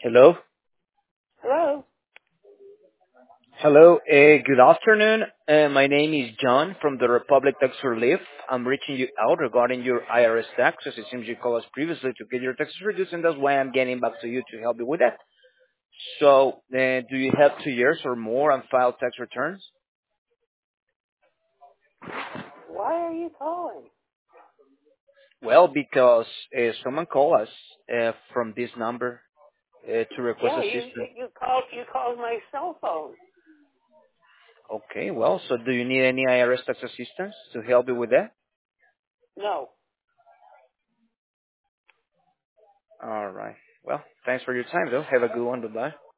Hello. Hello? Hello. Good afternoon. My name is John from the Republic Tax Relief. I'm reaching you out regarding your IRS taxes. It seems you called us previously to get your taxes reduced, and that's why I'm getting back to you to help you with that. So, do you have 2 years or more on filed tax returns? Why are you calling? Well, because someone called us from this number to request Yeah, you assistance. you called my cell phone. Okay. Well, so do you need any IRS tax assistance to help you with that? No. All right. Well, thanks for your time, though. Have a good one. Bye-bye.